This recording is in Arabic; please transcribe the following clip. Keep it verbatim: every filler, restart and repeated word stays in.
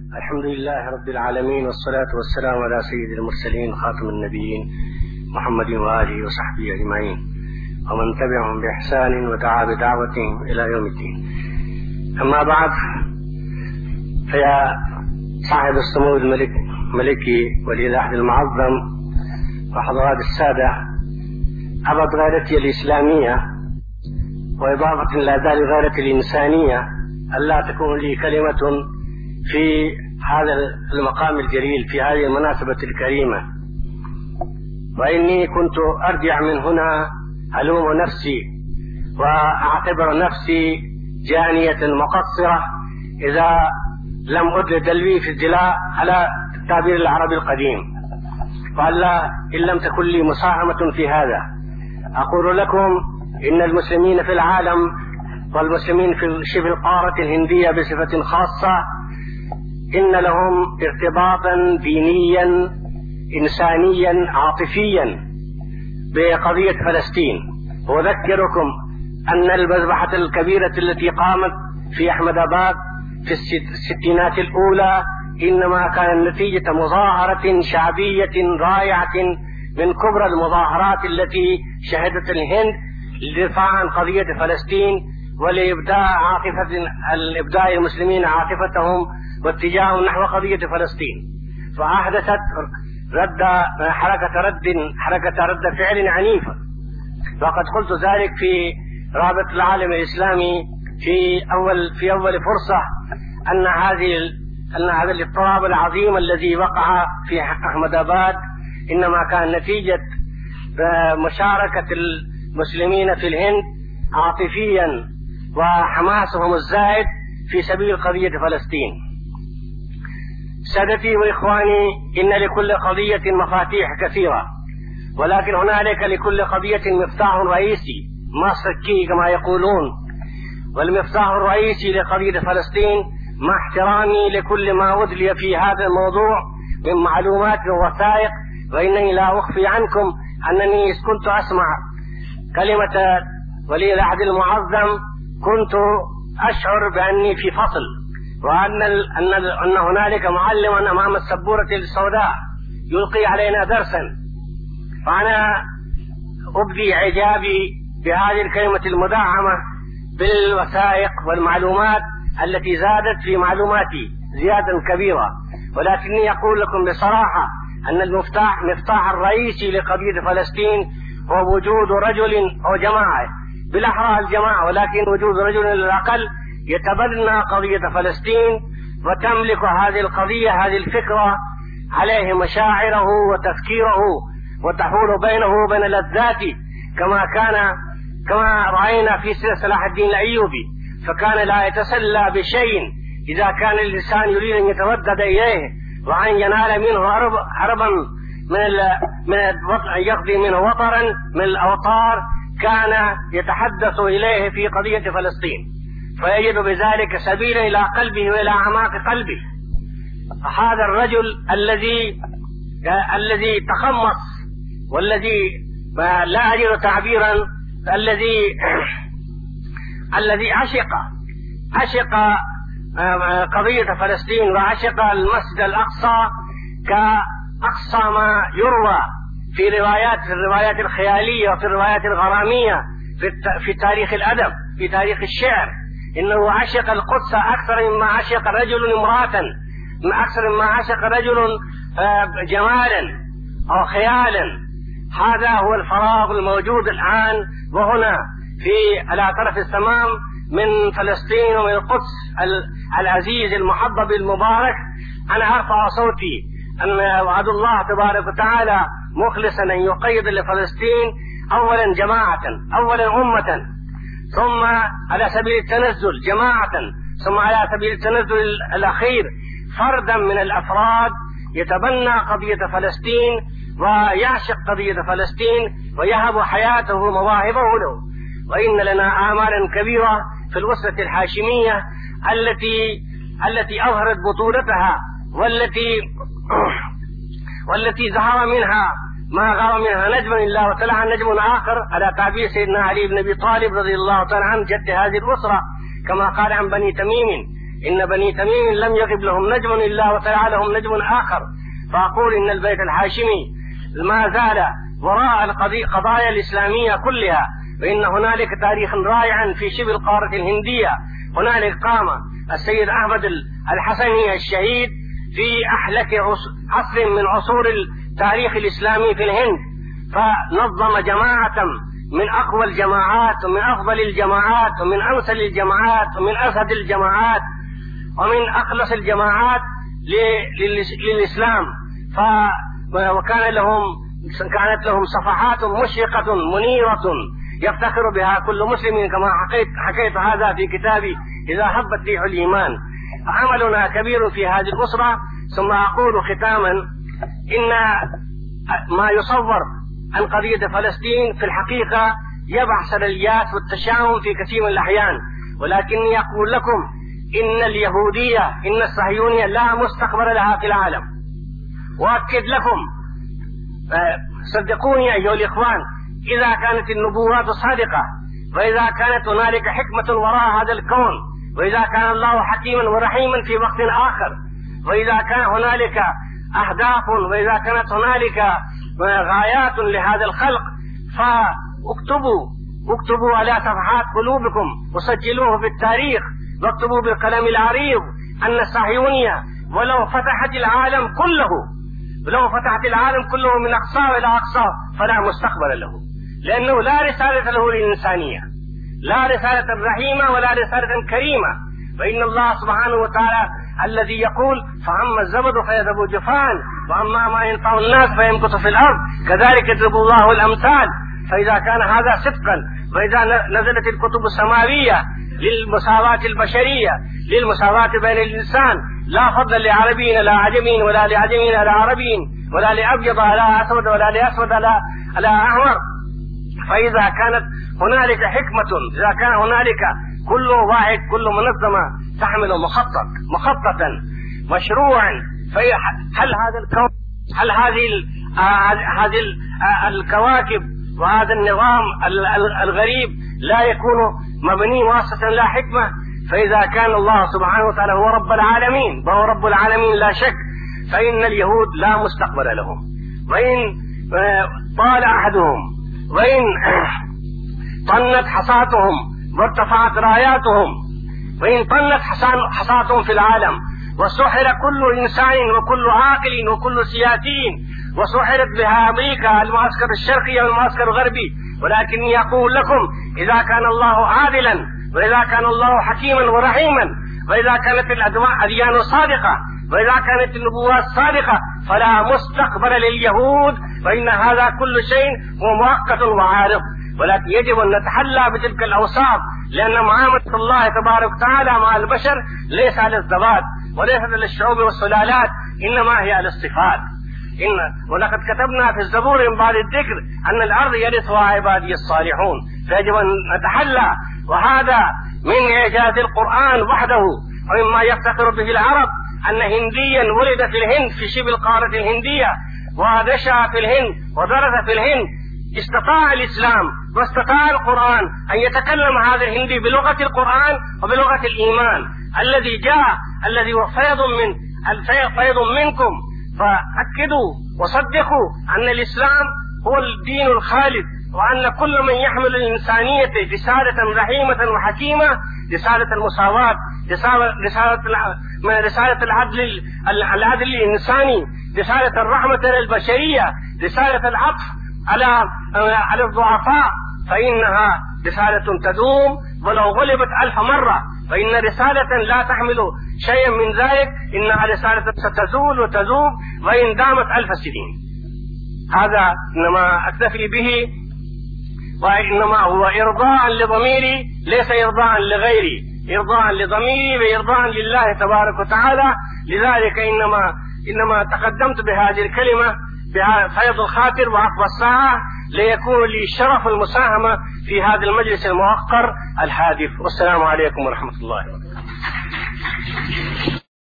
الحمد لله رب العالمين، والصلاة والسلام على سيد المرسلين خاتم النبيين محمد وآله وصحبه أجمعين، ومن تبعهم بإحسان ودعا بدعوتهم إلى يوم الدين. أما بعد، فيا صاحب السمو الملك ملكي ولي العهد المعظم وحضرات السادة، أبد غيرتي الإسلامية وإضافة إلى ذلك غيرتي الإنسانية ألا تكون لي كلمة في هذا المقام الجليل في هذه المناسبة الكريمة، وإني كنت أرجع من هنا ألوم نفسي وأعتبر نفسي جانية مقصرة إذا لم أدل دلوي في الجلاء على التعبير العربي القديم، وألا إن لم تكن لي مساهمة في هذا. أقول لكم إن المسلمين في العالم والمسلمين في شبه القارة الهندية بصفة خاصة إن لهم ارتباطا دينيا إنسانيا عاطفيا بقضية فلسطين. وأذكركم أن المذبحة الكبيرة التي قامت في أحمد آباد في الستينات الأولى إنما كان نتيجة مظاهرة شعبية رائعة من كبرى المظاهرات التي شهدت الهند للدفاع عن قضية فلسطين ولإبداء عاطفة الإبداء المسلمين عاطفتهم واتجاههم نحو قضية فلسطين، فأحدثت رد حركة رد حركة رد فعل عنيفة. وقد قلت ذلك في رابطة العالم الإسلامي في أول في أول فرصة أن هذه أن هذا الاضطراب العظيم الذي وقع في أحمد آباد إنما كان نتيجة مشاركة المسلمين في الهند عاطفيا وحماسهم الزائد في سبيل قضية فلسطين. سادتي وإخواني، إن لكل قضية مفاتيح كثيرة، ولكن هنالك لكل قضية مفتاح رئيسي ماستر كي كما يقولون، والمفتاح الرئيسي لقضية فلسطين مع احترامي لكل ما أدلي في هذا الموضوع من معلومات ووثائق، وإنني لا أخفي عنكم أنني كنت أسمع كلمة ولي العهد المعظم كنت أشعر بأني في فصل، وأن أن أن هنالك معلما أمام السبورة السوداء يلقي علينا درسا. فأنا أبدي إعجابي بهذه الكلمة المدعمة بالوثائق والمعلومات التي زادت في معلوماتي زيادة كبيرة، ولكني أقول لكم بصراحة أن المفتاح مفتاح الرئيسي لقضية فلسطين هو وجود رجل أو جماعة، بالأحرى الجماعة، ولكن وجود رجل على الأقل يتبنى قضية فلسطين وتملك هذه القضية هذه الفكرة عليه مشاعره وتفكيره وتحول بينه وبين لذات، كما كان كما رأينا في سيرة صلاح الدين الأيوبي، فكان لا يتسلى بشيء إذا كان الإنسان يريد أن يتودد إليه وأن ينال منه هربا من من يقضي منه وطرا من الأوطار، كان يتحدث إليه في قضية فلسطين، فيجد بذلك سبيلا إلى قلبه وإلى أعماق قلبه. هذا الرجل الذي الذي تخمص والذي لا أجد تعبيرا الذي الذي عشق عشق قضية فلسطين وعشق المسجد الأقصى كأقصى ما يروى في روايات في الروايات الخيالية وفي الروايات الغرامية في في تاريخ الأدب في تاريخ الشعر، إنه عشق القدس أكثر مما عشق رجل امرأة، أكثر مما عشق رجل جمالا أو خيالا. هذا هو الفراغ الموجود الآن وهنا في على طرف السمام من فلسطين ومن القدس العزيز المحبب المبارك. أنا أرفع صوتي أن وعد الله تبارك وتعالى مخلصا أن يقيد لفلسطين أولا جماعة، أولا أمة، ثم على سبيل التنزل جماعة، ثم على سبيل التنزل الأخير فردا من الأفراد يتبنى قضية فلسطين ويعشق قضية فلسطين ويهب حياته ومواهبه له. وإن لنا آمالا كبيرة في الأسرة الهاشمية التي التي أظهرت بطولتها والتي والتي ظهر منها ما غار منها نجم إلا وطلع نجم آخر على تعبير سيدنا علي بن أبي طالب رضي الله تعالى عنه جد هذه الأسرة، كما قال عن بني تميم إن بني تميم لم يغب لهم نجم إلا وطلع لهم نجم آخر. فأقول إن البيت الهاشمي ما زال وراء القضايا الإسلامية كلها، وإن هنالك تاريخا رائعا في شبه القارة الهندية. هنالك قام السيد أحمد الحسني الشهيد في أحلك عصر من عصور التاريخ الإسلامي في الهند، فنظم جماعة من أقوى الجماعات ومن أفضل الجماعات ومن أمثل الجماعات ومن أسد الجماعات ومن أخلص الجماعات للإسلام. ف وكان لهم كانت لهم صفحات مشرقة منيرة يفتخر بها كل مسلم، كما حكيت, حكيت هذا في كتابي إذا هبت ريح الإيمان. عملنا كبير في هذه الأسرة. ثم أقول ختاما إن ما يصور عن قضية فلسطين في الحقيقة يبع سلبيات والتشاؤم في كثير من الأحيان، ولكني أقول لكم إن اليهودية إن الصهيونية لا مستقبل لها في العالم. وأكد لكم صدقوني أيها الإخوان، إذا كانت النبوات صادقة، وإذا كانت هنالك حكمة وراء هذا الكون، وإذا كان الله حكيما ورحيما في وقت آخر، وإذا كان هنالك أهداف، وإذا كانت هنالك غايات لهذا الخلق، فاكتبوا اكتبوا على صفحات قلوبكم وسجلوه في التاريخ، واكتبوا بالقلم العريض أن الصهيونية ولو فتحت العالم كله ولو فتحت العالم كله من أقصاه إلى أقصاه فلا مستقبل له، لأنه لا رسالة له للإنسانية، لا رسالة رحيمة ولا رسالة كريمة. فإن الله سبحانه وتعالى الذي يقول فأما الزبد فيذهب جفاء وأما ما ينفع الناس فيمكث في الأرض كذلك يضرب الله الأمثال. فإذا كان هذا صدقا، وإذا نزلت الكتب السماوية للمساواة البشرية، للمساواة بين الإنسان، لا فضل لعربي لا عجمي ولا لعجمي لا عربي ولا لأبيض لا أسود ولا لأسود لا لا أحمر، فإذا كانت هنالك حكمة، إذا كان هنالك كل واحد كل منظمة تحمل مخطط مخططا مشروعا، هل هذا الكون هل هذه هذه الكواكب وهذا النظام الغريب لا يكون مبني واسطة لا حكمة؟ فإذا كان الله سبحانه وتعالى هو رب العالمين وهو رب العالمين لا شك، فإن اليهود لا مستقبل لهم، وإن طال أحدهم وإن طنت حصاتهم وارتفعت راياتهم، وإن طنت حصاتهم في العالم وسحر كل إنسان وكل عاقل وكل سياسي، وسحرت بها أمريكا المعسكر الشرقي والمعسكر الغربي، ولكني أقول لكم إذا كان الله عادلا، وإذا كان الله حكيما ورحيما، وإذا كانت الأديان صادقة، وإذا كانت النبوات صادقة، فلا مستقبل لليهود، وإن هذا كل شيء هو مؤقت وعارض. ولكن يجب أن نتحلى بتلك الأوصاف، لأن معاملة الله تبارك وتعالى مع البشر ليس على الزباد وليس على الشعوب والسلالات، إنما هي على الصفات. إن ولقد كتبنا في الزبور من بعد الذكر أن الأرض يرثها عبادي الصالحون، فيجب أن نتحلى، وهذا من إعجاز القرآن وحده ومما يفتخر به العرب أن هنديا ولد في الهند في شبه القارة الهندية ونشأ في الهند ودرس في الهند، استطاع الإسلام واستطاع القرآن أن يتكلم هذا الهندي بلغة القرآن وبلغة الإيمان الذي جاء الذي هو فيض من الفيض منكم. فأكدوا وصدقوا أن الإسلام هو الدين الخالد، وأن كل من يحمل الإنسانية رسالة رحيمة وحكيمة، رسالة المساواة، رسالة رسالة العدل العدل الإنساني، رسالة الرحمة للبشرية، رسالة العطف على على الضعفاء، فإنها رسالة تدوم ولو غلبت ألف مرة، فإن رسالة لا تحمل شيئا من ذلك، إنها رسالة ستزول وتذوب وإن دامت ألف سنين. هذا إنما أكتفي به، وإنما هو إرضاء لضميري ليس إرضاء لغيري، إرضاء لضميري وإرضاء لله تبارك وتعالى. لذلك إنما إنما تقدمت بهذه الكلمة بفيض الخاطر وعقب الساعة ليكون لي شرف المساهمة في هذا المجلس الموقر الهادف. والسلام عليكم ورحمة الله وبركاته.